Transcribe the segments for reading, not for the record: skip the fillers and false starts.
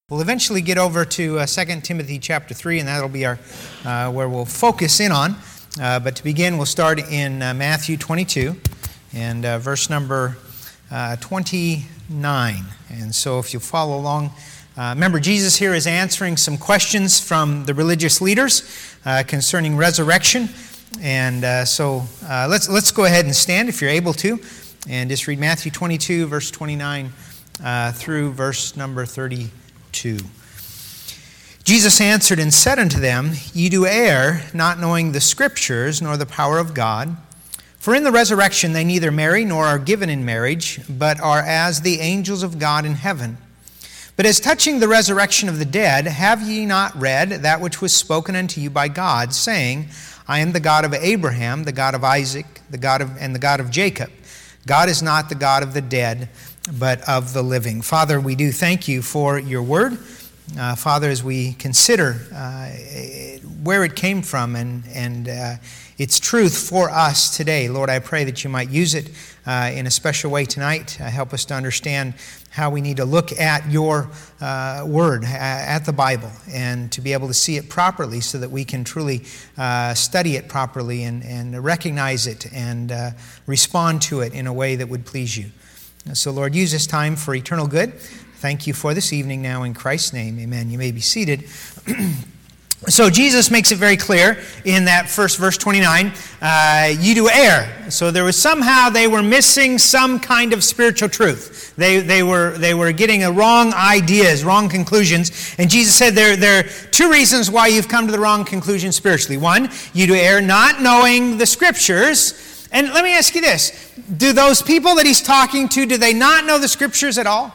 We'll eventually get over to 2 Timothy chapter 3, and that'll be our where we'll focus in on. But to begin, we'll start in Matthew 22 and verse number 29. And so if you follow along, remember Jesus here is answering some questions from the religious leaders concerning resurrection. And so let's go ahead and stand if you're able to, and just read Matthew 22, verse 29 through verse number 32. Jesus answered and said unto them, Ye do err, not knowing the Scriptures, nor the power of God. For in the resurrection they neither marry nor are given in marriage, but are as the angels of God in heaven. But as touching the resurrection of the dead, have ye not read that which was spoken unto you by God, saying, I am the God of Abraham, the God of Isaac, the God of Jacob. God is not the God of the dead, but of the living. Father, we do thank you for your word. Father, as we consider where it came from and its truth for us today, Lord, I pray that you might use it in a special way tonight. Help us to understand how we need to look at your word, at the Bible, and to be able to see it properly so that we can truly study it properly and recognize it and respond to it in a way that would please you. So, Lord, use this time for eternal good. Thank you for this evening now in Christ's name. Amen. You may be seated. So Jesus makes it very clear in that first verse 29, you do err. So there was somehow they were missing some kind of spiritual truth. They were getting a wrong ideas, wrong conclusions. And Jesus said there are two reasons why you've come to the wrong conclusion spiritually. One, you do err not knowing the Scriptures. And let me ask you this. Do those people that he's talking to, do they not know the Scriptures at all?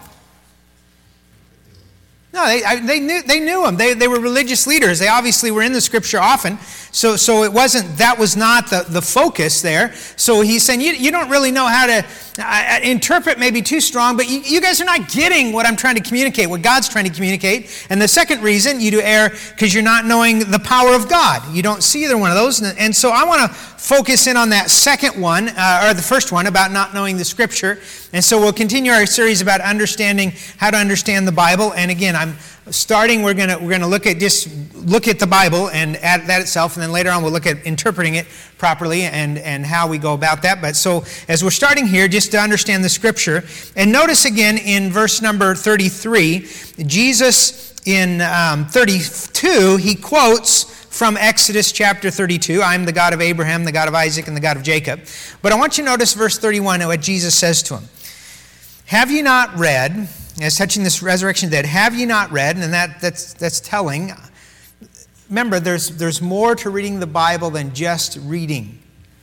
No, they knew them. They were religious leaders. They obviously were in the Scripture often. So that was not the focus there. So he's saying, you don't really know how to interpret, maybe too strong, but you guys are not getting what I'm trying to communicate, what God's trying to communicate. And the second reason, you do err because you're not knowing the power of God. You don't see either one of those. And so I want to focus in on that second one, or the first one, about not knowing the Scripture. And so we'll continue our series about understanding how to understand the Bible. And again, we're going to look at the Bible and at that itself, and then later on we'll look at interpreting it properly and how we go about that. But so as we're starting here, just to understand the Scripture, and notice again in verse number 33, Jesus in 32, he quotes from Exodus chapter 32, I am the God of Abraham, the God of Isaac, and the God of Jacob. But I want you to notice verse 31 and what Jesus says to him. Have you not read, as touching this resurrection of the dead, have you not read, and that's telling. Remember, there's more to reading the Bible than just reading.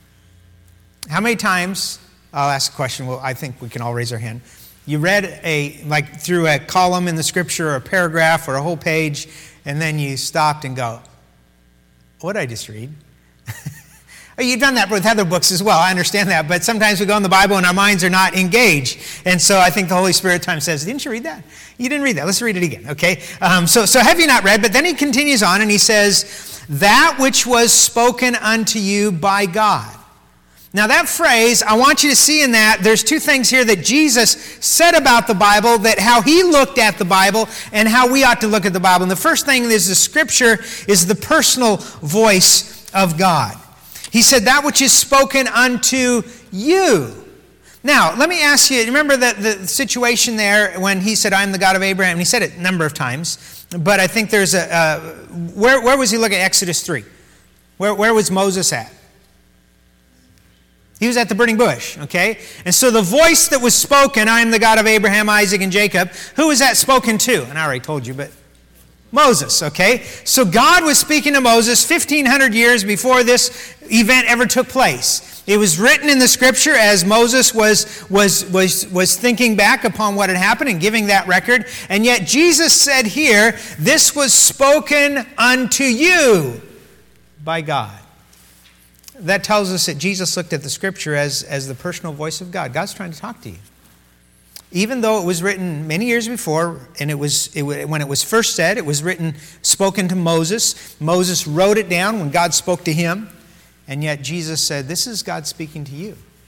How many times, I'll ask a question, well, I think we can all raise our hand. You read through a column in the Scripture or a paragraph or a whole page, and then you stopped and go, what did I just read? You've done that with other books as well, I understand that, but sometimes we go in the Bible and our minds are not engaged. And so I think the Holy Spirit at times says, didn't you read that? You didn't read that. Let's read it again, okay? So have you not read? But then he continues on and he says, that which was spoken unto you by God. Now that phrase, I want you to see in that, there's two things here that Jesus said about the Bible, that how he looked at the Bible and how we ought to look at the Bible. And the first thing is the Scripture is the personal voice of God. He said, that which is spoken unto you. Now, let me ask you, remember the situation there when he said, I am the God of Abraham? And he said it a number of times. But I think there's where was he looking at Exodus 3? Where was Moses at? He was at the burning bush, okay? And so the voice that was spoken, I am the God of Abraham, Isaac, and Jacob, who was that spoken to? And I already told you, but Moses, okay? So God was speaking to Moses 1,500 years before this event ever took place. It was written in the Scripture as Moses was thinking back upon what had happened and giving that record. And yet Jesus said here, this was spoken unto you by God. That tells us that Jesus looked at the Scripture as the personal voice of God. God's trying to talk to you. Even though it was written many years before, and when it was first said, it was spoken to Moses. Moses wrote it down when God spoke to him. And yet Jesus said, this is God speaking to you.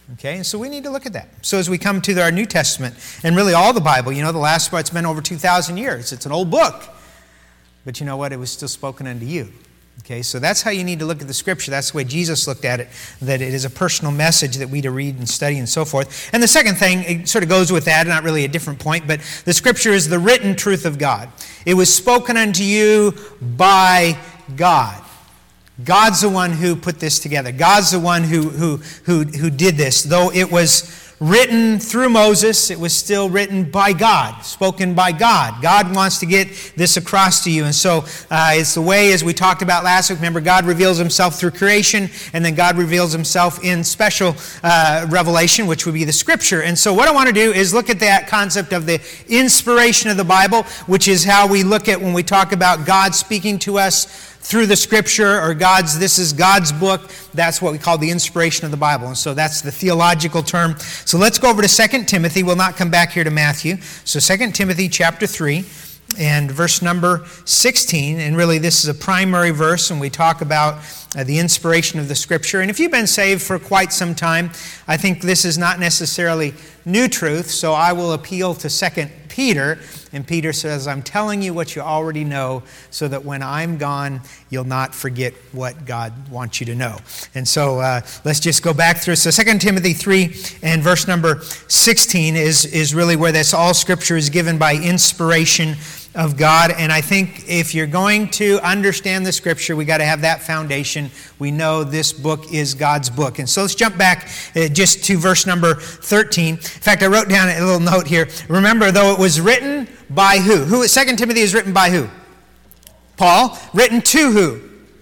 Okay, and so we need to look at that. So as we come to our New Testament, and really all the Bible, the last part's been over 2,000 years. It's an old book. But you know what? It was still spoken unto you. Okay, so that's how you need to look at the Scripture. That's the way Jesus looked at it, that it is a personal message that we to read and study and so forth. And the second thing, it sort of goes with that, not really a different point, but the Scripture is the written truth of God. It was spoken unto you by God. God's the one who put this together. God's the one who did this. Though it was written through Moses, it was still written by God, spoken by God. God wants to get this across to you. And so it's the way, as we talked about last week, remember, God reveals himself through creation, and then God reveals himself in special revelation, which would be the Scripture. And so what I want to do is look at that concept of the inspiration of the Bible, which is how we look at when we talk about God speaking to us through the Scripture, or this is God's book. That's what we call the inspiration of the Bible. And so that's the theological term. So let's go over to 2 Timothy. We'll not come back here to Matthew. So 2 Timothy chapter 3 and verse number 16. And really this is a primary verse when we talk about the inspiration of the Scripture. And if you've been saved for quite some time, I think this is not necessarily new truth. So I will appeal to 2 Peter. And Peter says, I'm telling you what you already know, so that when I'm gone, you'll not forget what God wants you to know. And so let's just go back through. So 2 Timothy 3 and verse number 16 is really where this all Scripture is given by inspiration of God. And I think if you're going to understand the Scripture, we got to have that foundation. We know this book is God's book. And so let's jump back just to verse number 13. In fact, I wrote down a little note here. Remember, though it was written by who? 2 Timothy is written by who? Paul. Written to who?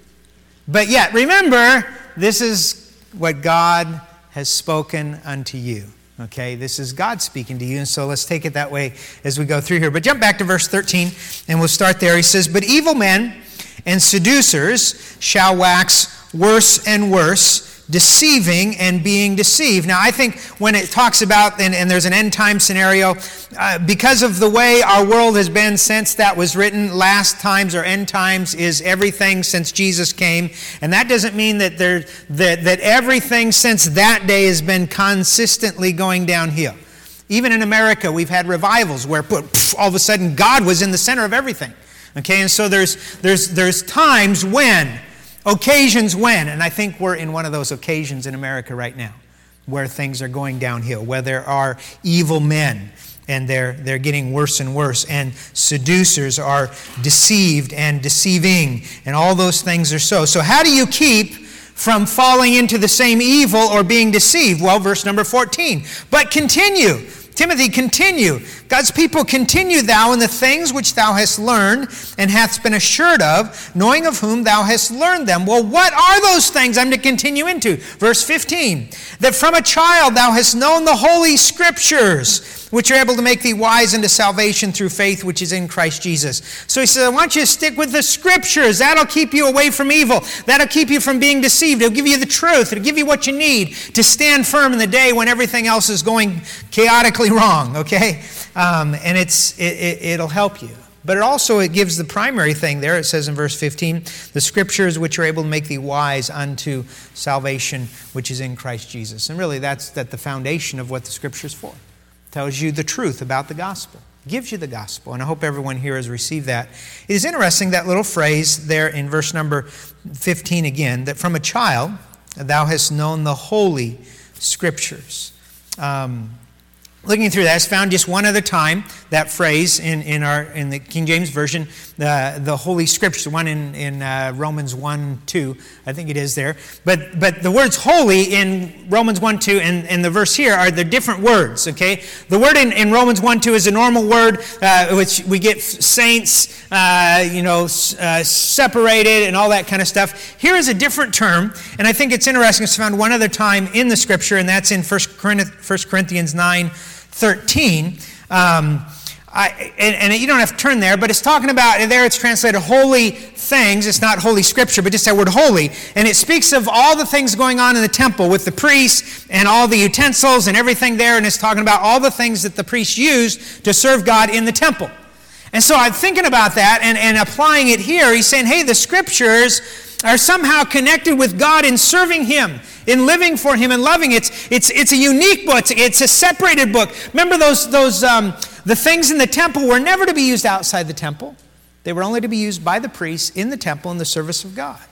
But yet, remember, this is what God has spoken unto you. Okay, this is God speaking to you, and so let's take it that way as we go through here. But jump back to verse 13, and we'll start there. He says, but evil men and seducers shall wax worse and worse, deceiving and being deceived. Now, I think when it talks about, and there's an end-time scenario, because of the way our world has been since that was written, last times or end times is everything since Jesus came. And that doesn't mean that that everything since that day has been consistently going downhill. Even in America, we've had revivals where all of a sudden God was in the center of everything. Okay, and so there's times when, occasions when, and I think we're in one of those occasions in America right now, where things are going downhill, where there are evil men, and they're getting worse and worse, and seducers are deceived and deceiving, and all those things are so. So how do you keep from falling into the same evil or being deceived? Well, verse number 14. But continue. Timothy, continue. God's people, continue thou in the things which thou hast learned and hast been assured of, knowing of whom thou hast learned them. Well, what are those things I'm to continue into? Verse 15. That from a child thou hast known the holy Scriptures, which are able to make thee wise unto salvation through faith which is in Christ Jesus. So he says, I want you to stick with the Scriptures. That'll keep you away from evil. That'll keep you from being deceived. It'll give you the truth. It'll give you what you need to stand firm in the day when everything else is going chaotically wrong, okay? And it'll help you. But it gives the primary thing there. It says in verse 15, the Scriptures which are able to make thee wise unto salvation which is in Christ Jesus. And really that's the foundation of what the Scripture's for. Tells you the truth about the gospel. Gives you the gospel. And I hope everyone here has received that. It is interesting, that little phrase there in verse number 15 again, that from a child thou hast known the holy Scriptures. Looking through that, it's found just one other time, that phrase in the King James Version, the Holy Scriptures, one in Romans 1:2, I think it is there. But the words holy in Romans 1:2 and the verse here are the different words, okay? The word in Romans 1:2 is a normal word, which we get saints, separated and all that kind of stuff. Here is a different term, and I think it's interesting. It's found one other time in the Scripture, and that's in 1 Corinthians 9:13. And you don't have to turn there, but it's talking about, and there it's translated holy things. It's not holy Scripture, but just that word holy. And it speaks of all the things going on in the temple with the priests and all the utensils and everything there. And it's talking about all the things that the priests used to serve God in the temple. And so I'm thinking about that and applying it here. He's saying, hey, the Scriptures are somehow connected with God in serving Him in living for him and loving. It's a unique book. It's a separated book. Remember the things in the temple were never to be used outside the temple. They were only to be used by the priests in the temple in the service of God.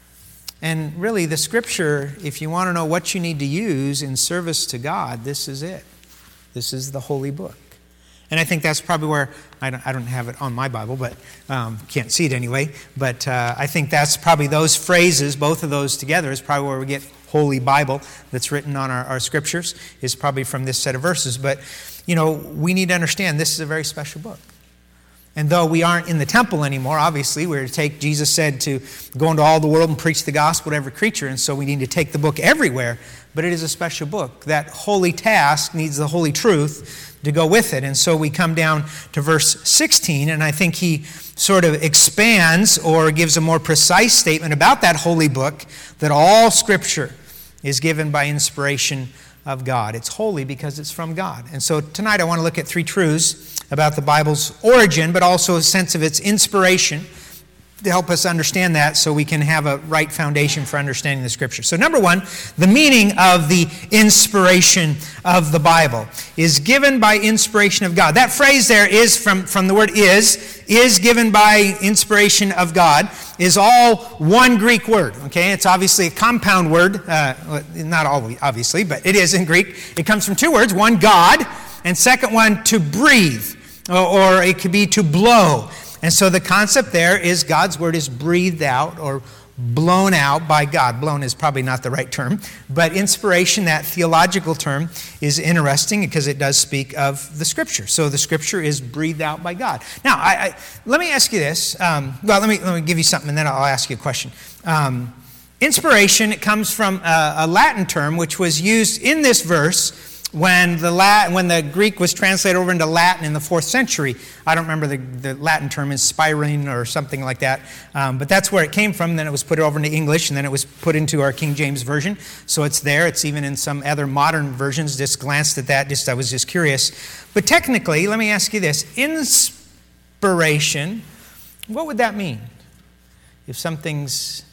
And really, the Scripture, if you want to know what you need to use in service to God, this is it. This is the Holy Book. And I think that's probably where, I don't have it on my Bible, but can't see it anyway, but I think that's probably those phrases, both of those together, is probably where we get Holy Bible that's written on our Scriptures, is probably from this set of verses. But, we need to understand this is a very special book. And though we aren't in the temple anymore, obviously, we're to take, Jesus said, to go into all the world and preach the gospel to every creature, and so we need to take the book everywhere. But it is a special book. That holy task needs the holy truth to go with it. And so we come down to verse 16, and I think he sort of expands or gives a more precise statement about that holy book, that all Scripture is given by inspiration of God. It's holy because it's from God. And so tonight I want to look at three truths about the Bible's origin, but also a sense of its inspiration to help us understand that so we can have a right foundation for understanding the Scripture. So number one, the meaning of the inspiration of the Bible is given by inspiration of God. That phrase there is from the word is given by inspiration of God, is all one Greek word. Okay, it's obviously a compound word, not always, obviously, but it is in Greek. It comes from two words, one, God, and second one, to breathe, or it could be to blow. And so the concept there is God's word is breathed out or blown out by God. Blown is probably not the right term, but inspiration, that theological term, is interesting because it does speak of the Scripture. So the Scripture is breathed out by God. Now, let me ask you this. Let me give you something, and then I'll ask you a question. Inspiration, it comes from a Latin term which was used in this verse when the Greek was translated over into Latin in the 4th century. I don't remember the Latin term, inspiring or something like that, but that's where it came from. Then it was put over into English, and then it was put into our King James Version. So it's there. It's even in some other modern versions. Just glanced at that. I was just curious. But technically, let me ask you this. Inspiration, what would that mean? If something's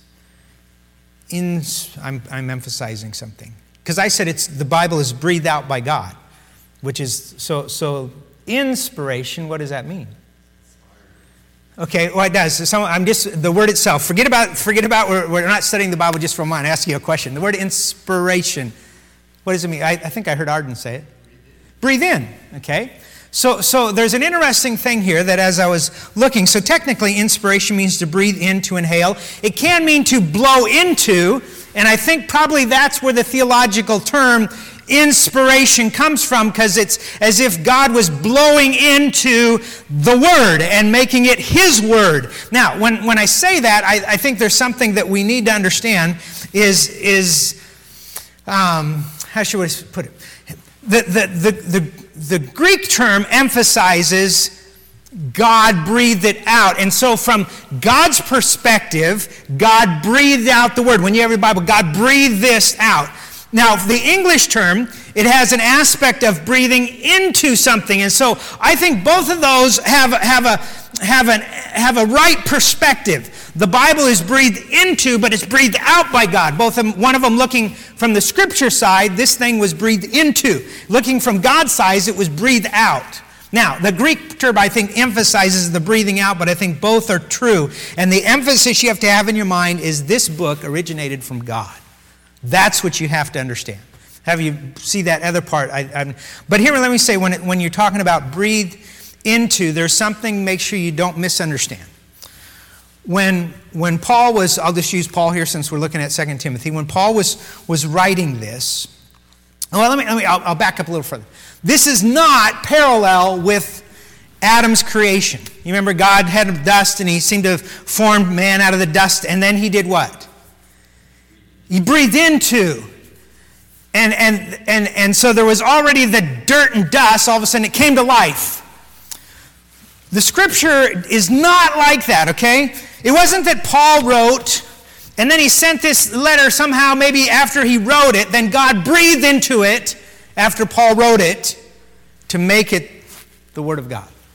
I'm emphasizing something. Because I said the Bible is breathed out by God, which is, so inspiration, what does that mean? Okay, well it does. So the word itself, forget about we're not studying the Bible just for a moment. I ask you a question. The word inspiration, what does it mean? I think I heard Arden say it. Breathe in, okay? So there's an interesting thing here that as I was looking, so technically inspiration means to breathe in, to inhale. It can mean to blow into, and I think probably that's where the theological term inspiration comes from, because it's as if God was blowing into the Word and making it His Word. Now, when I say that, I think there's something that we need to understand is how should I put it? The Greek term emphasizes God breathed it out. And so from God's perspective, God breathed out the word. When you have your Bible, God breathed this out. Now, the English term, it has an aspect of breathing into something. And so I think both of those have a right perspective. The Bible is breathed into, but it's breathed out by God. One of them looking from the Scripture side, this thing was breathed into. Looking from God's side, it was breathed out. Now, the Greek term, I think, emphasizes the breathing out, but I think both are true. And the emphasis you have to have in your mind is this book originated from God. That's what you have to understand. Have you see that other part? But here, let me say, when you're talking about breathed into, there's something, make sure you don't misunderstand. When Paul was, I'll just use Paul here since we're looking at 2 Timothy. When Paul was writing this, well, I'll back up a little further. This is not parallel with Adam's creation. You remember God had dust and He seemed to have formed man out of the dust, and then He did what? He breathed into. And so there was already the dirt and dust. All of a sudden it came to life. The Scripture is not like that, okay? It wasn't that Paul wrote, and then he sent this letter somehow, maybe after he wrote it, then God breathed into it after Paul wrote it to make it the Word of God.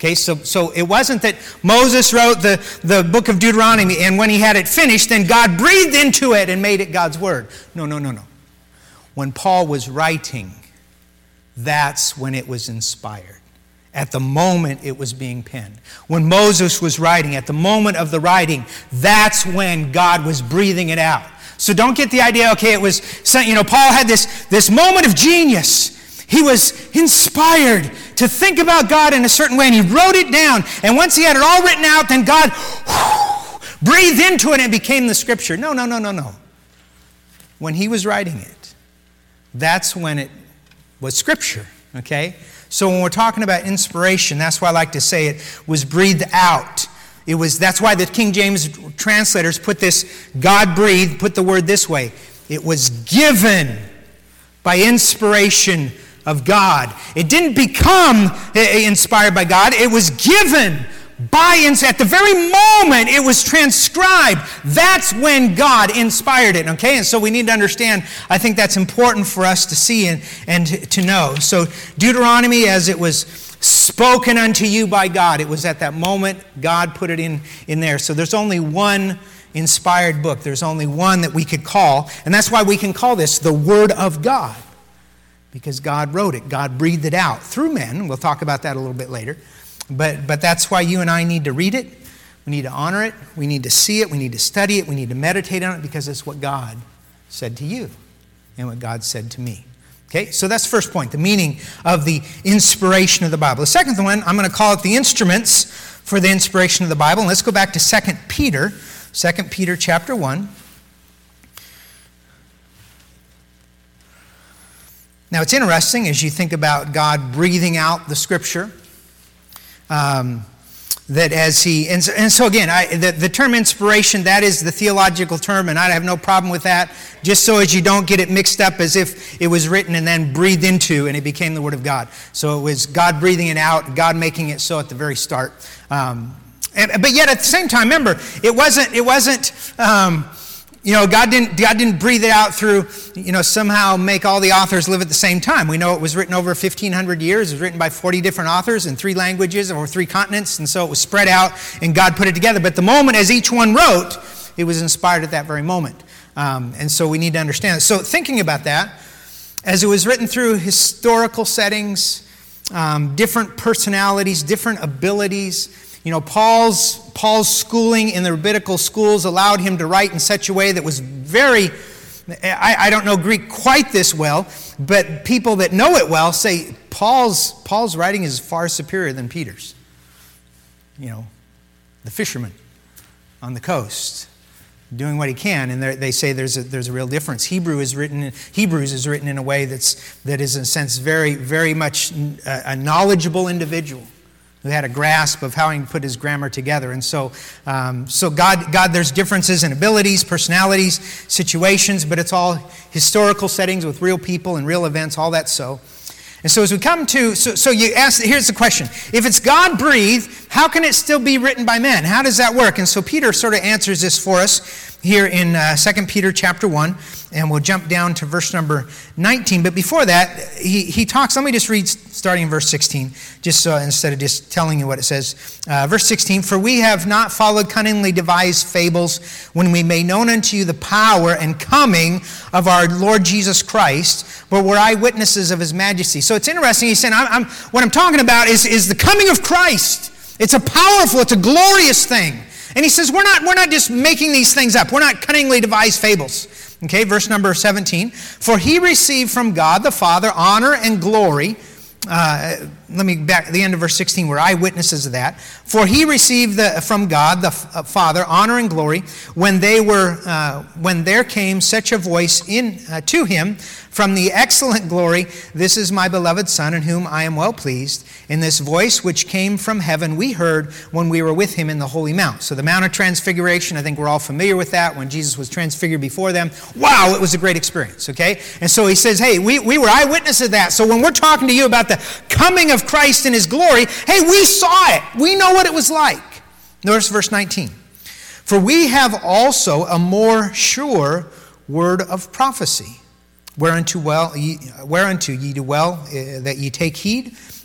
Okay, so it wasn't that Moses wrote the book of Deuteronomy, and when he had it finished, then God breathed into it and made it God's word. No. When Paul was writing, that's when it was inspired. At the moment it was being penned. When Moses was writing, at the moment of the writing, that's when God was breathing it out. So don't get the idea, okay, it was, Paul had this moment of genius. He was inspired to think about God in a certain way, and he wrote it down. And once he had it all written out, then God breathed into it, and it became the Scripture. No. When he was writing it, that's when it was Scripture, okay? So when we're talking about inspiration, that's why I like to say it was breathed out. That's why the King James translators put this, God breathed, put the word this way. It was given by inspiration of God. It didn't become inspired by God. It was given at the very moment it was transcribed. That's when God inspired it, okay? And so we need to understand, I think that's important for us to see and to know. So Deuteronomy, as it was spoken unto you by God, it was at that moment God put it in there. So there's only one inspired book. There's only one that we could call, and that's why we can call this the Word of God, because God wrote it. God breathed it out through men. We'll talk about that a little bit later. But that's why you and I need to read it. We need to honor it. We need to see it. We need to study it. We need to meditate on it, because it's what God said to you and what God said to me. Okay, so that's the first point, the meaning of the inspiration of the Bible. The second one, I'm going to call it the instruments for the inspiration of the Bible. And let's go back to 2 Peter chapter 1. Now, it's interesting as you think about God breathing out the Scripture, that as he, and so again, the term inspiration, that is the theological term, and I have no problem with that, just so as you don't get it mixed up as if it was written and then breathed into and it became the Word of God. So it was God breathing it out, God making it so at the very start. But yet at the same time, remember, it wasn't God didn't breathe it out through, somehow make all the authors live at the same time. We know it was written over 1,500 years. It was written by 40 different authors in 3 languages or 3 continents, and so it was spread out, and God put it together. But the moment as each one wrote, it was inspired at that very moment. And so we need to understand it. So thinking about that, as it was written through historical settings, different personalities, different abilities, Paul's schooling in the rabbinical schools allowed him to write in such a way that was very, I don't know Greek quite this well, but people that know it well say Paul's writing is far superior than Peter's. The fisherman on the coast, doing what he can, and they say there's a real difference. Hebrews is written in a way that is in a sense very, very much a knowledgeable individual who had a grasp of how he can put his grammar together. And so God, there's differences in abilities, personalities, situations, but it's all historical settings with real people and real events, all that so. And so as we come to, so you ask, here's the question. If it's God-breathed, how can it still be written by men? How does that work? And so Peter sort of answers this for us here in 2 Peter chapter 1, and we'll jump down to verse number 19. But before that, he talks, let me just read starting in verse 16, just so instead of just telling you what it says. Verse 16, for we have not followed cunningly devised fables when we made known unto you the power and coming of our Lord Jesus Christ, but we're eyewitnesses of his majesty. So it's interesting, he's saying, what I'm talking about is the coming of Christ. It's a glorious thing. And he says, we're not just making these things up. We're not cunningly devised fables. Okay, verse number 17. For he received from God the Father honor and glory. Let me back the end of verse 16. We're eyewitnesses of that. For he received from God the Father honor and glory when there came such a voice to him from the excellent glory, this is my beloved Son, in whom I am well pleased. In this voice which came from heaven we heard when we were with him in the Holy Mount. So the Mount of Transfiguration, I think we're all familiar with that, when Jesus was transfigured before them. Wow, it was a great experience, okay? And so he says, hey, we were eyewitnesses of that. So when we're talking to you about the coming of Christ in his glory, hey, we saw it. We know what it was like. Notice verse 19. For we have also a more sure word of prophecy, whereunto ye do well that ye take heed,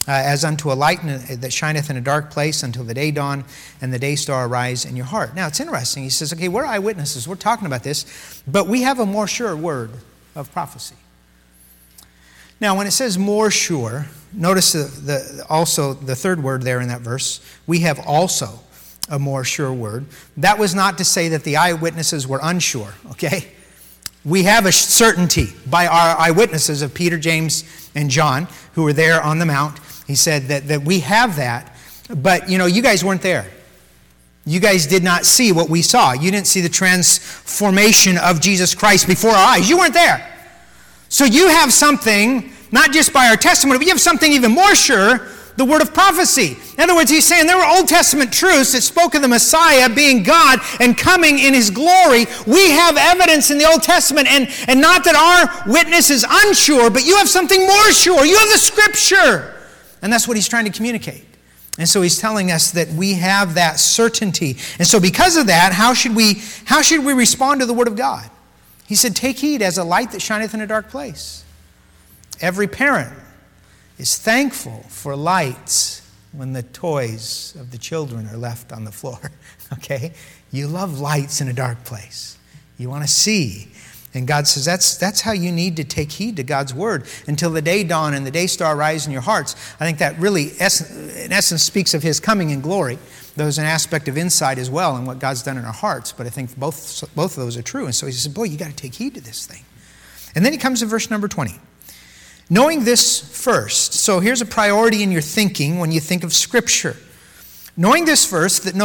as unto a light that shineth in a dark place until the day dawn and the day star arise in your heart. Now, it's interesting. He says, okay, we're eyewitnesses. We're talking about this, but we have a more sure word of prophecy. Now, when it says more sure, notice also the third word there in that verse. We have also a more sure word. That was not to say that the eyewitnesses were unsure, okay? We have a certainty by our eyewitnesses of Peter, James, and John, who were there on the mount. He said that we have that, but you guys weren't there. You guys did not see what we saw. You didn't see the transformation of Jesus Christ before our eyes. You weren't there. So you have something, not just by our testimony, but you have something even more sure, the word of prophecy. In other words, he's saying there were Old Testament truths that spoke of the Messiah being God and coming in his glory. We have evidence in the Old Testament, and not that our witness is unsure, but you have something more sure. You have the Scripture. And that's what he's trying to communicate. And so he's telling us that we have that certainty. And so because of that, how should we respond to the Word of God? He said, take heed as a light that shineth in a dark place. Every parent is thankful for lights when the toys of the children are left on the floor. Okay? You love lights in a dark place. You want to see. And God says that's how you need to take heed to God's word until the day dawn and the day star rise in your hearts. I think that really, in essence, speaks of his coming in glory. There's an aspect of insight as well in what God's done in our hearts, but I think both of those are true. And so he says, boy, you got to take heed to this thing. And then he comes to verse number 20. Knowing this first. So here's a priority in your thinking when you think of Scripture. Knowing this first, that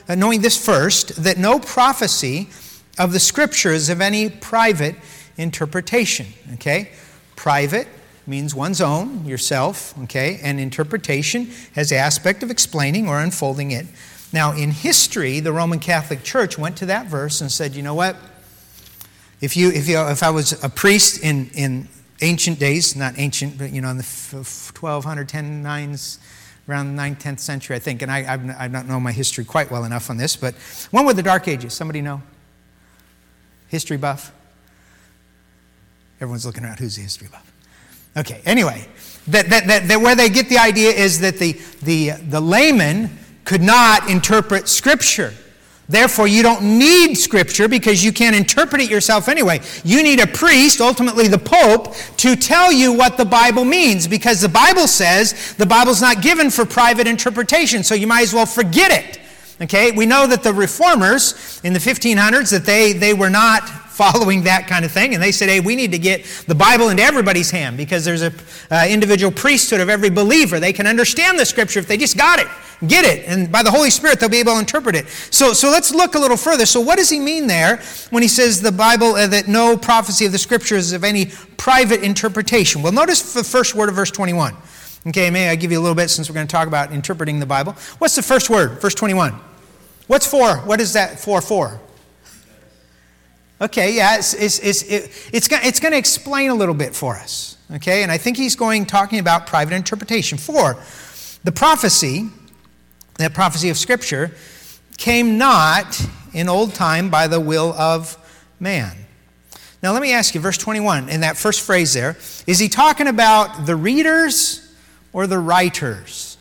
no prophecy of the Scriptures of any private interpretation. Okay? Private means one's own, yourself, okay? And interpretation has the aspect of explaining or unfolding it. Now, in history, the Roman Catholic Church went to that verse and said, you know what? If I was a priest in ancient days, not ancient, but in the 1209s, around the 9th, 10th century, I think, and I don't know my history quite well enough on this, but when were the Dark Ages? Somebody know? History buff? Everyone's looking around. Who's the history buff? Okay, anyway, that where they get the idea is that the layman could not interpret Scripture. Therefore, you don't need Scripture because you can't interpret it yourself anyway. You need a priest, ultimately the Pope, to tell you what the Bible means, because the Bible says the Bible's not given for private interpretation, so you might as well forget it. Okay, we know that the Reformers in the 1500s, that they were not following that kind of thing, and they said, hey, we need to get the Bible into everybody's hand because there's a individual priesthood of every believer. They can understand the Scripture if they just got it, get it, and by the Holy Spirit they'll be able to interpret it. So let's look a little further. So what does he mean there when he says the Bible, that no prophecy of the Scriptures is of any private interpretation? Well, notice the first word of verse 21. Okay, may I give you a little bit since we're going to talk about interpreting the Bible. What's the first word, verse 21? What's for? What is that for? Okay, yeah, it's going to explain a little bit for us. Okay, and I think he's talking about private interpretation. For the prophecy, that prophecy of Scripture, came not in old time by the will of man. Now let me ask you, verse 21, in that first phrase there, is he talking about the readers or the writers?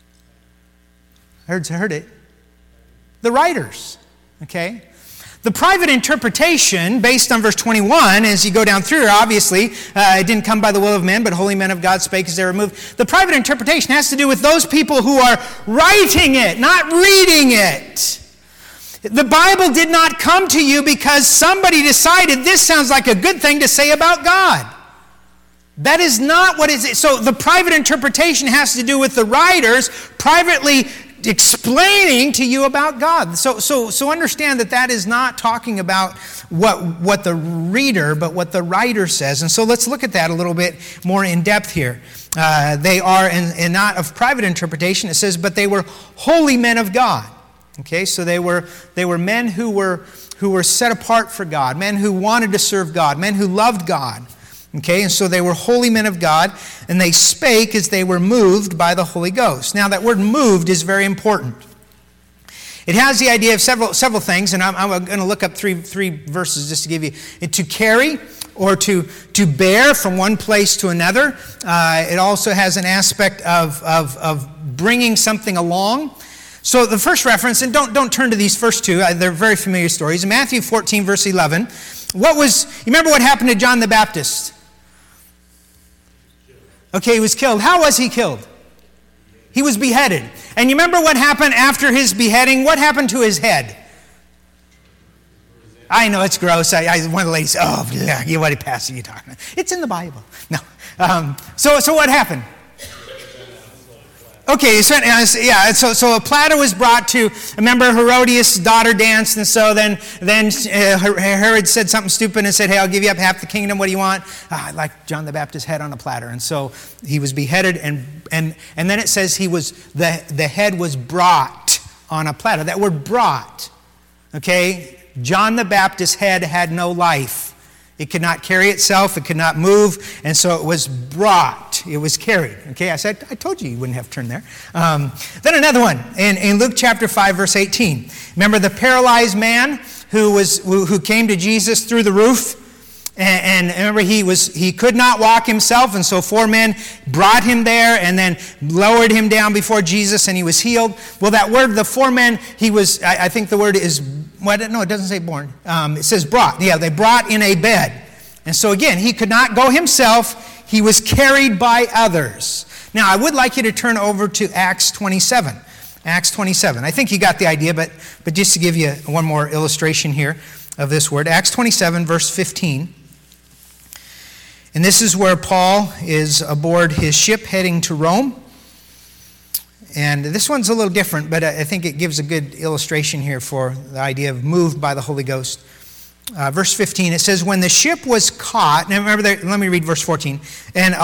I heard it. The writers, okay? The private interpretation, based on verse 21, as you go down through, obviously, it didn't come by the will of men, but holy men of God spake as they were moved. The private interpretation has to do with those people who are writing it, not reading it. The Bible did not come to you because somebody decided this sounds like a good thing to say about God. That is not what it is. So the private interpretation has to do with the writers privately explaining to you about God. So understand that is not talking about what the reader, but what the writer says. And so let's look at that a little bit more in depth here. They are, and not of private interpretation, it says, but they were holy men of God. Okay, so they were men who were set apart for God, men who wanted to serve God, men who loved God. Okay, and so they were holy men of God, and they spake as they were moved by the Holy Ghost. Now, that word moved is very important. It has the idea of several things, and I'm going to look up three verses just to give you. To carry or to bear from one place to another. It also has an aspect of bringing something along. So the first reference, and don't turn to these first two, they're very familiar stories. In Matthew 14, verse 11, you remember what happened to John the Baptist? Okay, he was killed. How was he killed? He was beheaded. And you remember what happened after his beheading? What happened to his head? I know it's gross. One of the ladies, what pastor are you talking about? It's in the Bible. No. So what happened? Okay, so a platter was brought to, remember Herodias' daughter danced, and so then Herod said something stupid and said, hey, I'll give you up half the kingdom, what do you want? I'd like John the Baptist's head on a platter. And so he was beheaded, and then it says the head was brought on a platter. That word brought, okay? John the Baptist's head had no life. It could not carry itself, it could not move, and so it was brought, it was carried. Okay, I told you wouldn't have turned there. Then another one, in Luke chapter 5, verse 18. Remember the paralyzed man who came to Jesus through the roof? And remember, he could not walk himself, and so 4 men brought him there and then lowered him down before Jesus, and he was healed. Well, that word, the 4 men, I think the word is, no, it doesn't say born. It says brought. Yeah, they brought in a bed. And so again, he could not go himself. He was carried by others. Now, I would like you to turn over to Acts 27. Acts 27. I think you got the idea, but just to give you one more illustration here of this word. Acts 27, verse 15. And this is where Paul is aboard his ship heading to Rome. And this one's a little different, but I think it gives a good illustration here for the idea of moved by the Holy Ghost. Verse 15, it says, when the ship was caught, now remember, let me read verse 14. And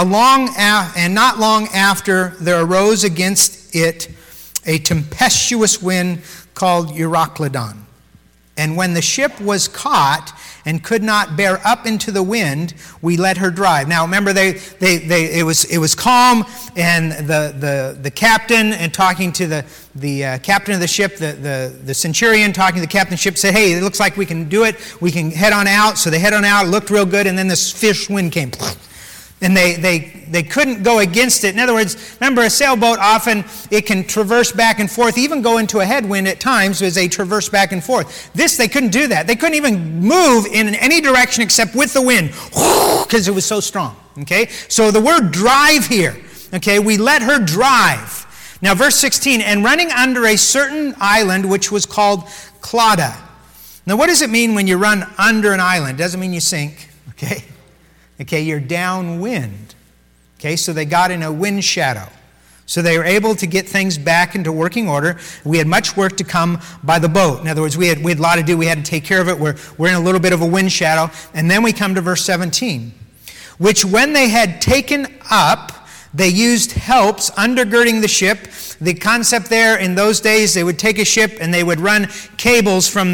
not long after there arose against it a tempestuous wind called Euroclydon. And when the ship was caught and could not bear up into the wind, we let her drive. Now remember, it was calm, and the captain and talking to the captain of the ship, the centurion talking to the captain of the ship said, hey, it looks like we can do it. We can head on out. So they head on out. It looked real good, and then this fierce wind came. And they couldn't go against it. In other words, remember, a sailboat often, it can traverse back and forth, even go into a headwind at times as they traverse back and forth. This, they couldn't do that. They couldn't even move in any direction except with the wind, because it was so strong. Okay? So the word drive here, okay, we let her drive. Now verse 16, and running under a certain island which was called Clauda. Now what does it mean when you run under an island? It doesn't mean you sink, okay? Okay, you're downwind. Okay, so they got in a wind shadow. So they were able to get things back into working order. We had much work to come by the boat. In other words, we had a lot to do. We had to take care of it. We're in a little bit of a wind shadow. And then we come to verse 17. Which when they had taken up, they used helps undergirding the ship. The concept there in those days, they would take a ship and they would run cables from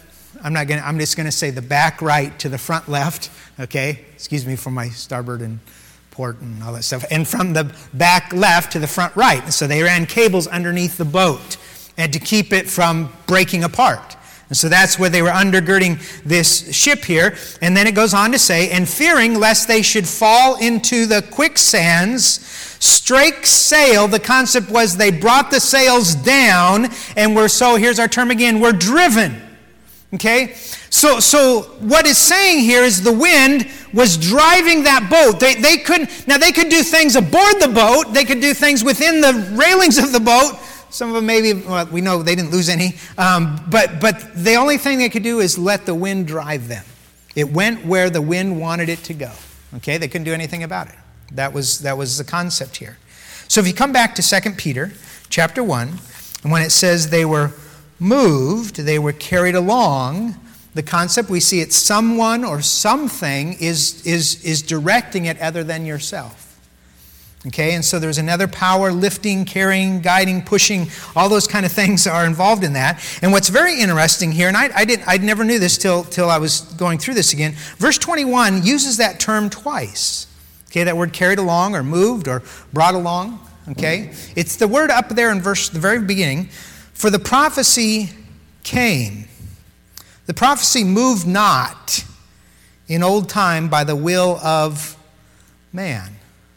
I'm just going to say the back right to the front left. Okay, excuse me for my starboard and port and all that stuff. And from the back left to the front right. So they ran cables underneath the boat and to keep it from breaking apart. And so that's where they were undergirding this ship here. And then it goes on to say, and fearing lest they should fall into the quicksands, strake sail. The concept was they brought the sails down and here's our term again, we're driven. Okay? So what it's saying here is the wind was driving that boat. They could do things aboard the boat. They could do things within the railings of the boat. Some of them maybe, well, we know they didn't lose any. But the only thing they could do is let the wind drive them. It went where the wind wanted it to go. Okay? They couldn't do anything about it. That was the concept here. So if you come back to 2 Peter chapter 1, and when it says they were moved, they were carried along, the concept we see it's someone or something is directing it other than yourself. Okay, and so there's another power, lifting, carrying, guiding, pushing, all those kind of things are involved in that. And what's very interesting here, and I never knew this till I was going through this again, verse 21 uses that term twice. Okay, that word carried along or moved or brought along. Okay, it's the word up there in the very beginning. For the prophecy came. The prophecy moved not in old time by the will of man.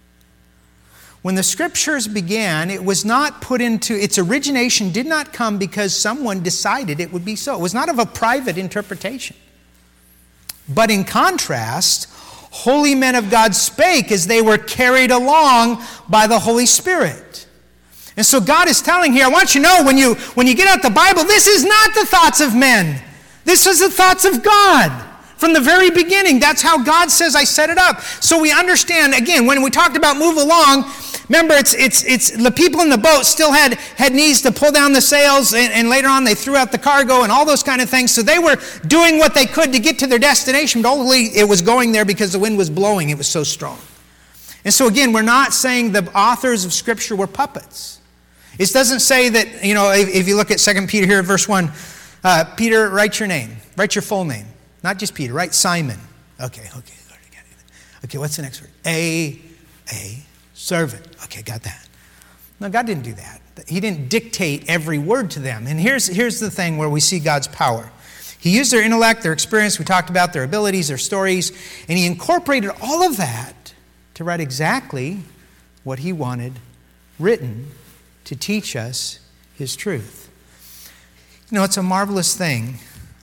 When the scriptures began, it was not put into, its origination did not come because someone decided it would be so. It was not of a private interpretation. But in contrast, holy men of God spake as they were carried along by the Holy Spirit. And so God is telling here, I want you to know when you get out the Bible, this is not the thoughts of men. This is the thoughts of God. From the very beginning, that's how God says I set it up. So we understand, again, when we talked about move along, remember it's the people in the boat still had knees to pull down the sails, and later on they threw out the cargo and all those kind of things. So they were doing what they could to get to their destination, but ultimately it was going there because the wind was blowing. It was so strong. And so again, we're not saying the authors of Scripture were puppets. It doesn't say that, if you look at 2 Peter here, verse 1, Peter, write your name. Write your full name. Not just Peter, write Simon. Okay, what's the next word? A servant. Okay, got that. No, God didn't do that. He didn't dictate every word to them. And here's the thing where we see God's power. He used their intellect, their experience, we talked about their abilities, their stories, and He incorporated all of that to write exactly what He wanted written to teach us His truth. It's a marvelous thing.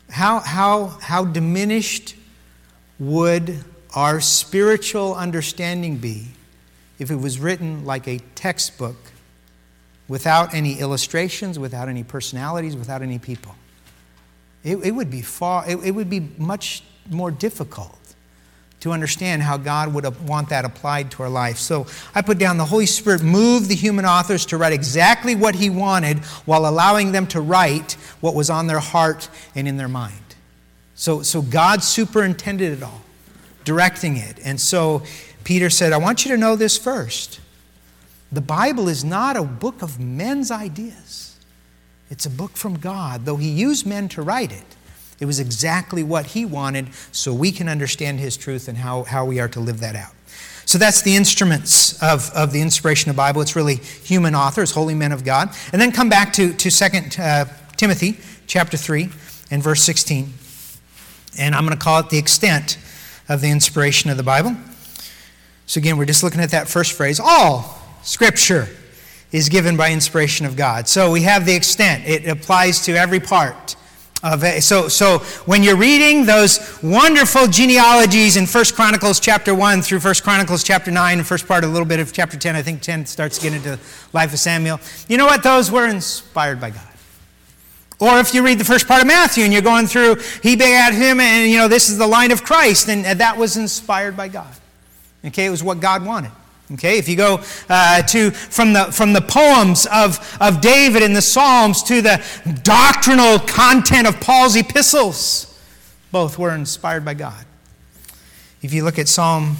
How diminished would our spiritual understanding be if it was written like a textbook without any illustrations, without any personalities, without any people? It would be much more difficult to understand how God would want that applied to our life. So I put down the Holy Spirit moved the human authors to write exactly what He wanted while allowing them to write what was on their heart and in their mind. So God superintended it all, directing it. And so Peter said, I want you to know this first. The Bible is not a book of men's ideas. It's a book from God. Though He used men to write it, it was exactly what He wanted so we can understand His truth and how we are to live that out. So that's the instruments of the inspiration of the Bible. It's really human authors, holy men of God. And then come back to 2 Timothy chapter 3 and verse 16. And I'm going to call it the extent of the inspiration of the Bible. So again, we're just looking at that first phrase. All Scripture is given by inspiration of God. So we have the extent. It applies to every part of it. So when you're reading those wonderful genealogies in 1 Chronicles chapter 1 through 1 Chronicles chapter 9, and first part a little bit of chapter 10, I think 10 starts getting into the life of Samuel. You know what? Those were inspired by God. Or if you read the first part of Matthew and you're going through, he begat him, and this is the line of Christ, and that was inspired by God. Okay, it was what God wanted. Okay, if you go from the poems of David in the Psalms to the doctrinal content of Paul's epistles, both were inspired by God. If you look at Psalm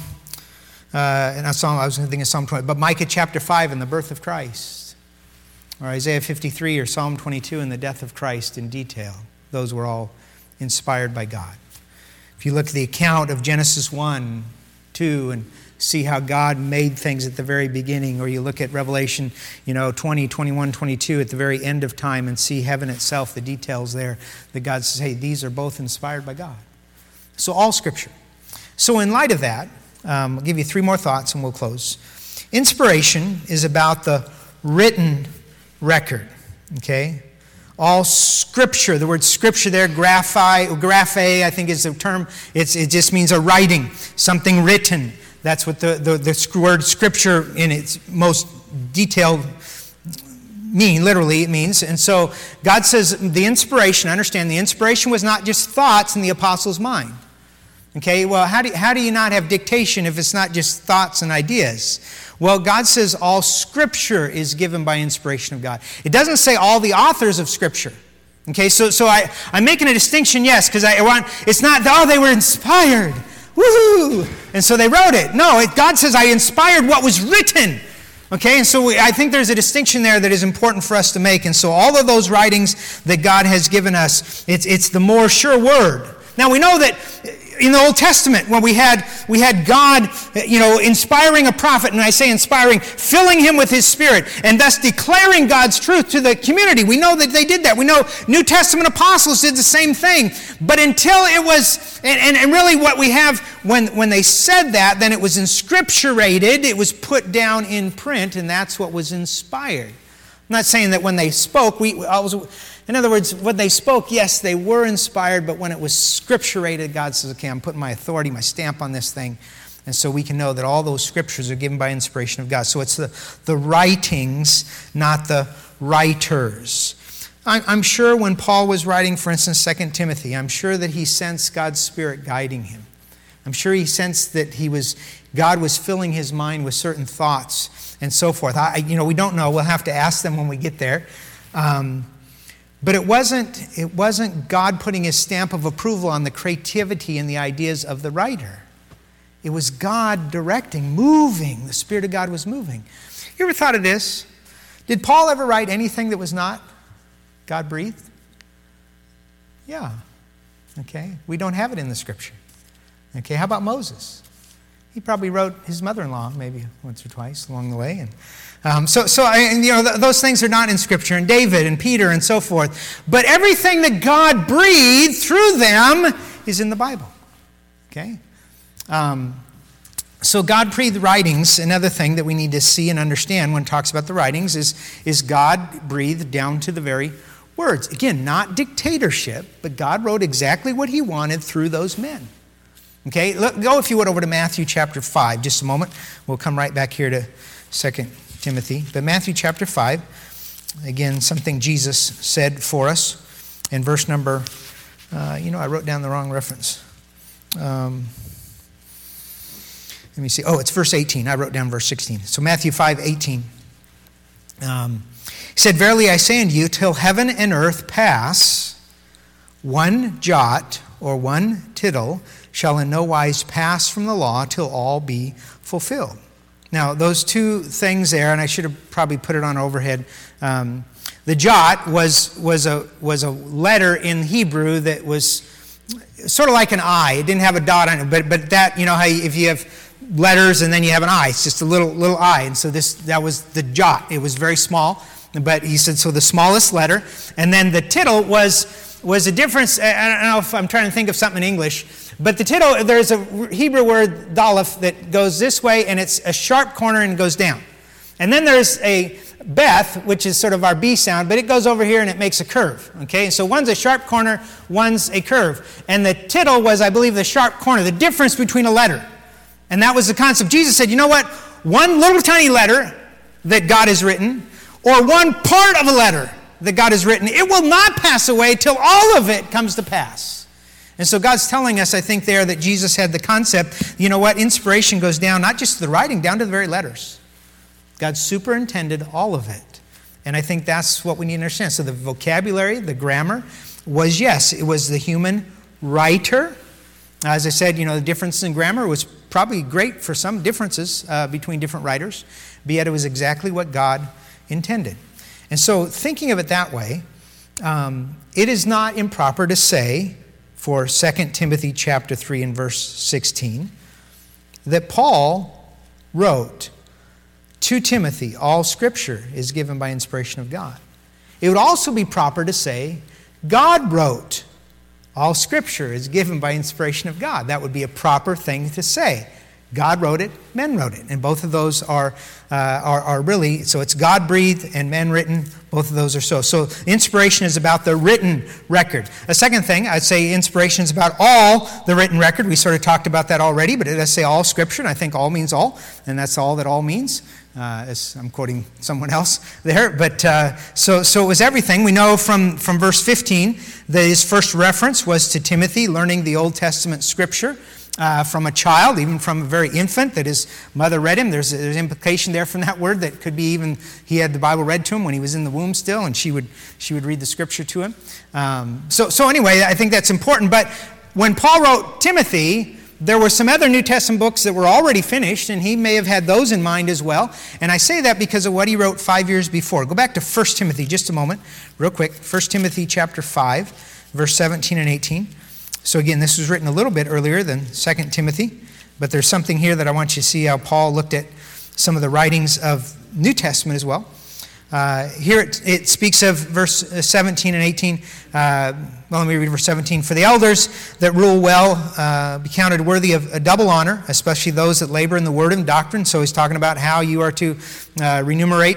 20, but Micah chapter 5 and the birth of Christ, or Isaiah 53 or Psalm 22 and the death of Christ in detail, those were all inspired by God. If you look at the account of Genesis 1, 2, and see how God made things at the very beginning, or you look at Revelation 20, 21, 22 at the very end of time and see heaven itself, the details there that God says, hey, these are both inspired by God. So all Scripture. So in light of that, I'll give you 3 more thoughts and we'll close. Inspiration is about the written record, okay? All Scripture, the word Scripture there, graphe, I think is the term. It just means a writing, something written. That's what the word Scripture in its most detailed literally it means. And so God says the inspiration, understand the inspiration was not just thoughts in the apostle's mind. Okay, well, how do you not have dictation if it's not just thoughts and ideas? Well, God says all Scripture is given by inspiration of God. It doesn't say all the authors of Scripture. Okay, so I'm making a distinction, yes, because it's not, they were inspired. Woohoo! And so they wrote it. No, God says I inspired what was written. Okay, and so I think there's a distinction there that is important for us to make. And so all of those writings that God has given us, it's the more sure word. Now we know that in the Old Testament, when we had God, inspiring a prophet, and I say inspiring, filling him with his Spirit, and thus declaring God's truth to the community. We know that they did that. We know New Testament apostles did the same thing. But until it was, and really what we have, when they said that, then it was inscripturated, it was put down in print, and that's what was inspired. I'm not saying that when they spoke, in other words, when they spoke, yes, they were inspired, but when it was scripturated, God says, okay, I'm putting my authority, my stamp on this thing, and so we can know that all those scriptures are given by inspiration of God. So it's the writings, not the writers. I'm sure when Paul was writing, for instance, 2 Timothy, I'm sure that he sensed God's Spirit guiding him. I'm sure he sensed that God was filling his mind with certain thoughts and so forth. We don't know. We'll have to ask them when we get there. But it wasn't God putting his stamp of approval on the creativity and the ideas of the writer. It was God directing, moving. The Spirit of God was moving. You ever thought of this? Did Paul ever write anything that was not God-breathed? Yeah. Okay. We don't have it in the Scripture. Okay. How about Moses? He probably wrote his mother-in-law maybe once or twice along the way. Those things are not in Scripture, and David and Peter and so forth. But everything that God breathed through them is in the Bible. Okay? So God-breathed writings, another thing that we need to see and understand when it talks about the writings is God-breathed down to the very words. Again, not dictatorship, but God wrote exactly what he wanted through those men. Okay, go if you would over to Matthew chapter 5, just a moment. We'll come right back here to 2 Timothy. But Matthew chapter 5, again, something Jesus said for us in verse number, I wrote down the wrong reference. Let me see. Oh, it's verse 18. I wrote down verse 16. So Matthew 5:18. He said, "Verily I say unto you, till heaven and earth pass, one jot or one tittle shall in no wise pass from the law till all be fulfilled." Now, those two things there, and I should have probably put it on overhead. The jot was a letter in Hebrew that was sort of like an I. It didn't have a dot on it, but that, how if you have letters and then you have an I, it's just a little I. And so that was the jot. It was very small, but he said, so the smallest letter. And then the tittle was a difference. I don't know if I'm trying to think of something in English, but the tittle, there's a Hebrew word, daleth, that goes this way, and it's a sharp corner and goes down. And then there's a beth, which is sort of our B sound, but it goes over here and it makes a curve. Okay, so one's a sharp corner, one's a curve. And the tittle was, I believe, the sharp corner, the difference between a letter. And that was the concept. Jesus said, you know what? One little tiny letter that God has written, or one part of a letter that God has written, it will not pass away till all of it comes to pass. And so God's telling us, I think there, that Jesus had the concept, you know what? Inspiration goes down, not just to the writing, down to the very letters. God superintended all of it. And I think that's what we need to understand. So the vocabulary, the grammar, was, yes, it was the human writer. As I said, the difference in grammar was probably great for some differences between different writers, but yet it was exactly what God intended. And so thinking of it that way, it is not improper to say, for 2 Timothy chapter 3 and verse 16, that Paul wrote to Timothy, all Scripture is given by inspiration of God. It would also be proper to say, God wrote, all Scripture is given by inspiration of God. That would be a proper thing to say. God wrote it, men wrote it. And both of those are really, so it's God-breathed and men-written. Both of those are so. So inspiration is about the written record. A second thing, I'd say inspiration is about all the written record. We sort of talked about that already, but it does say all Scripture, and I think all means all, and that's all that all means. As I'm quoting someone else there. But so it was everything. We know from verse 15 that his first reference was to Timothy learning the Old Testament Scripture. From a child, even from a very infant, that his mother read him. There's implication there from that word that could be even he had the Bible read to him when he was in the womb still, and she would read the Scripture to him. So anyway, I think that's important. But when Paul wrote Timothy, there were some other New Testament books that were already finished, and he may have had those in mind as well. And I say that because of what he wrote 5 years before. Go back to 1 Timothy just a moment, real quick. 1 Timothy chapter 5, verse 17 and 18. So again, this was written a little bit earlier than 2 Timothy, but there's something here that I want you to see how Paul looked at some of the writings of New Testament as well. Here it speaks of verse 17 and 18. Let me read verse 17. For the elders that rule well be counted worthy of a double honor, especially those that labor in the word and doctrine. So he's talking about how you are to remunerate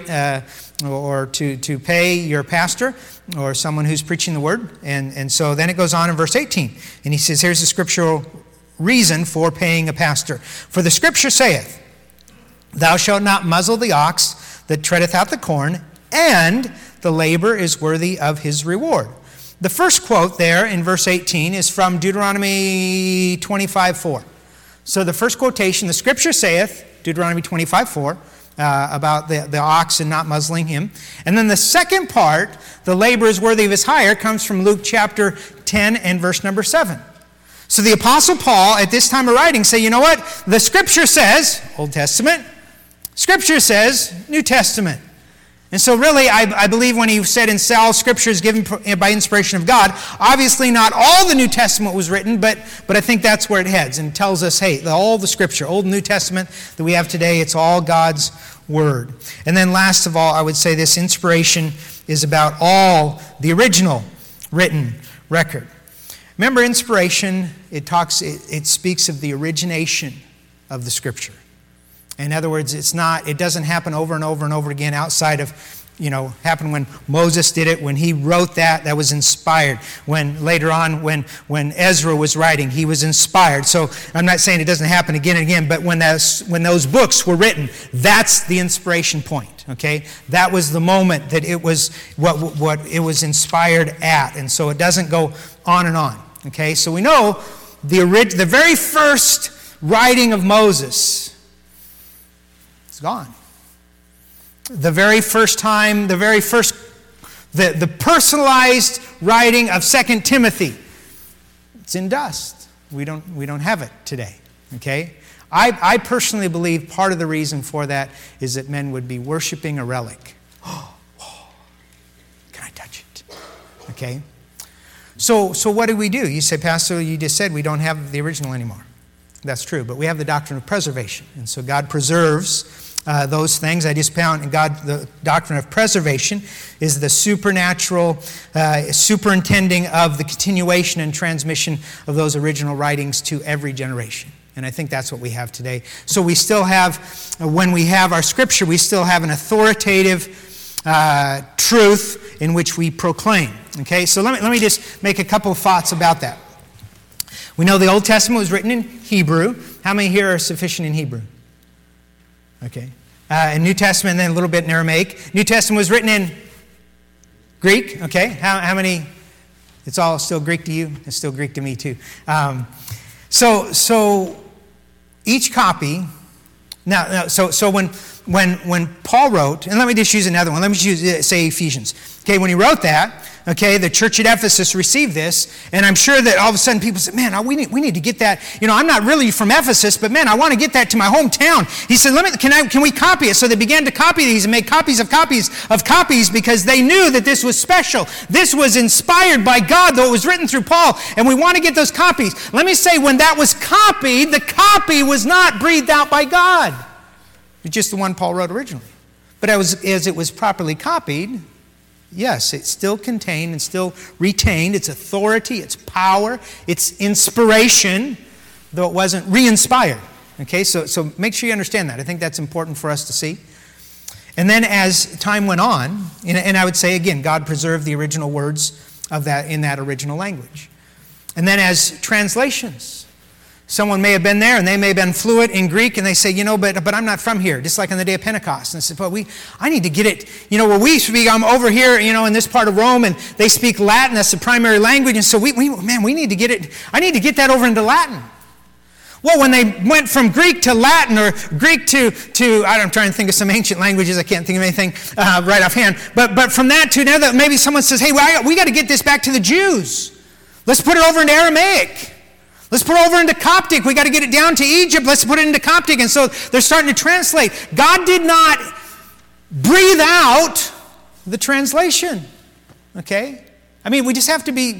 or to pay your pastor or someone who's preaching the word. And so then it goes on in verse 18. And he says, here's the scriptural reason for paying a pastor. For the scripture saith, thou shalt not muzzle the ox that treadeth out the corn, and the labor is worthy of his reward. The first quote there in verse 18 is from Deuteronomy 25:4. So the first quotation, the scripture saith, Deuteronomy 25:4, about the ox and not muzzling him. And then the second part, the labor is worthy of his hire, comes from Luke chapter 10 and verse number 7. So the Apostle Paul, at this time of writing, say, you know what? The scripture says, Old Testament, scripture says, New Testament. And so really, I believe when he said in all scripture is given by inspiration of God, obviously not all the New Testament was written, but I think that's where it heads and tells us, hey, all the scripture, Old and New Testament that we have today, it's all God's word. And then last of all, I would say this inspiration is about all the original written record. Remember, inspiration, it speaks of the origination of the scripture. In other words, it doesn't happen over and over and over again outside of, happened when Moses did it, when he wrote that was inspired. When later on, when Ezra was writing, he was inspired. So I'm not saying it doesn't happen again and again, but when those books were written, that's the inspiration point, okay? That was the moment that it was what it was inspired at. And so it doesn't go on and on, okay? So we know the very first writing of Moses, it's gone. The very first time, the personalized writing of 2 Timothy, it's in dust. We don't have it today. Okay? I personally believe part of the reason for that is that men would be worshiping a relic. Oh, can I touch it? Okay? So what do? You say, Pastor, you just said we don't have the original anymore. That's true, but we have the doctrine of preservation. And so God preserves those things. I just found the doctrine of preservation is the supernatural superintending of the continuation and transmission of those original writings to every generation. And I think that's what we have today. So we still have, when we have our scripture, we still have an authoritative truth in which we proclaim. Okay, so let me just make a couple of thoughts about that. We know the Old Testament was written in Hebrew. How many here are sufficient in Hebrew? Okay. In New Testament, then a little bit in Aramaic. New Testament was written in Greek. Okay. How many? It's all still Greek to you? It's still Greek to me too. So each copy. Now, so when Paul wrote, and let me just use another one. Let me say Ephesians. Okay, when he wrote that, okay, the church at Ephesus received this, and I'm sure that all of a sudden people said, man, we need to get that. I'm not really from Ephesus, but man, I want to get that to my hometown. He said, can we copy it? So they began to copy these and make copies of copies because they knew that this was special. This was inspired by God, though it was written through Paul, and we want to get those copies. Let me say, when that was copied, the copy was not breathed out by God. It's just the one Paul wrote originally. But as it was properly copied, yes, it still contained and still retained its authority, its power, its inspiration, though it wasn't re-inspired. Okay, so make sure you understand that. I think that's important for us to see. And then as time went on, and I would say again, God preserved the original words of that in that original language. And then as translations, someone may have been there and they may have been fluent in Greek and they say, but I'm not from here, just like on the day of Pentecost. And they said, well, I need to get it, where we speak, I'm over here, in this part of Rome and they speak Latin, that's the primary language. And so we need to get it, I need to get that over into Latin. Well, when they went from Greek to Latin or Greek to I'm trying to think of some ancient languages, I can't think of anything right offhand. But from that to another, maybe someone says, hey, we got to get this back to the Jews. Let's put it over into Aramaic. Let's put it over into Coptic. We got to get it down to Egypt. Let's put it into Coptic. And so they're starting to translate. God did not breathe out the translation. Okay? I mean, we just have to be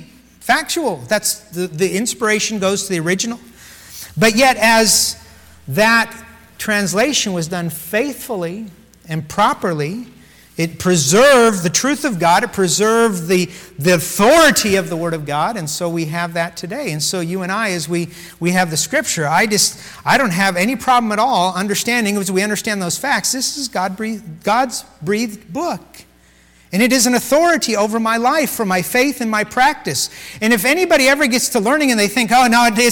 Factual. That's the inspiration goes to the original. But yet, as that translation was done faithfully and properly, it preserved the truth of God. It preserved the authority of the Word of God. And so we have that today. And so you and I, as we have the Scripture, I don't have any problem at all understanding, as we understand those facts, this is God's breathed book. And it is an authority over my life for my faith and my practice. And if anybody ever gets to learning and they think, you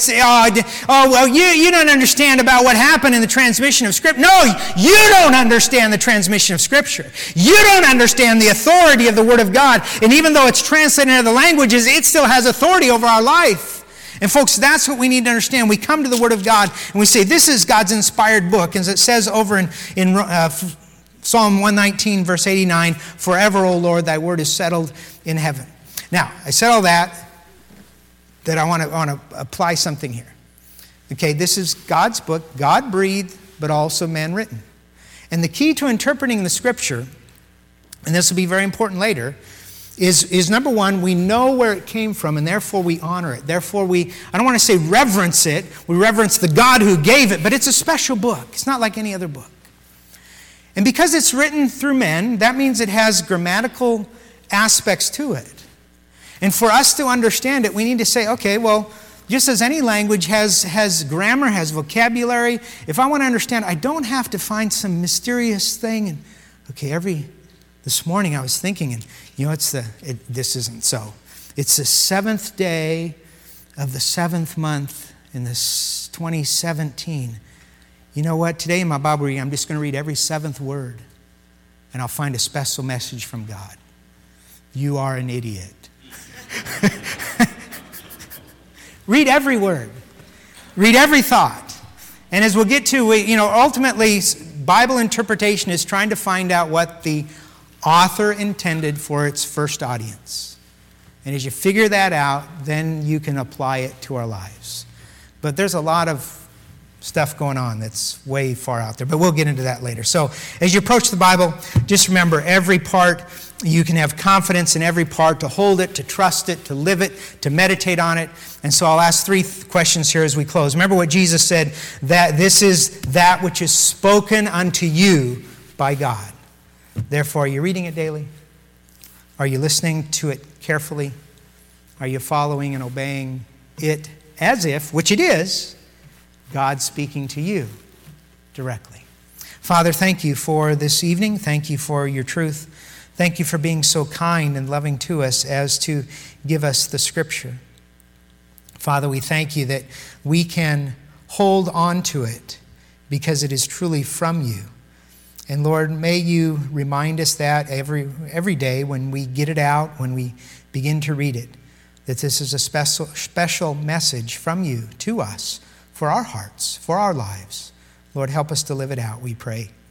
don't understand about what happened in the transmission of Scripture. No, you don't understand the transmission of Scripture. You don't understand the authority of the Word of God. And even though it's translated into the languages, it still has authority over our life. And folks, that's what we need to understand. We come to the Word of God and we say, this is God's inspired book. As it says over in Psalm 119, verse 89, forever, O Lord, thy word is settled in heaven. Now, I said all that I want to apply something here. Okay, this is God's book, God-breathed, but also man-written. And the key to interpreting the Scripture, and this will be very important later, is number one, we know where it came from, and therefore we honor it. Therefore I don't want to say reverence it, we reverence the God who gave it, but it's a special book. It's not like any other book. And because it's written through men, that means it has grammatical aspects to it. And for us to understand it, we need to say, okay, well, just as any language has grammar, has vocabulary, if I want to understand, I don't have to find some mysterious thing. And this morning I was thinking, and this isn't so. It's the 7th day of the 7th month in this 2017. You know what? Today in my Bible reading, I'm just going to read every 7th word, and I'll find a special message from God. You are an idiot. Read every word. Read every thought. And as we'll get to, ultimately, Bible interpretation is trying to find out what the author intended for its first audience. And as you figure that out, then you can apply it to our lives. But there's a lot of stuff going on that's way far out there, but we'll get into that later. So as you approach the Bible, just remember every part, you can have confidence in every part, to hold it, to trust it, to live it, to meditate on it. And so I'll ask 3 questions here as we close. Remember what Jesus said, that this is that which is spoken unto you by God. Therefore, are you reading it daily? Are you listening to it carefully? Are you following and obeying it as if, which it is, God speaking to you directly? Father, thank you for this evening. Thank you for your truth. Thank you for being so kind and loving to us as to give us the Scripture. Father, we thank you that we can hold on to it because it is truly from you. And Lord, may you remind us that every day when we get it out, when we begin to read it, that this is a special message from you to us, for our hearts, for our lives. Lord, help us to live it out, we pray.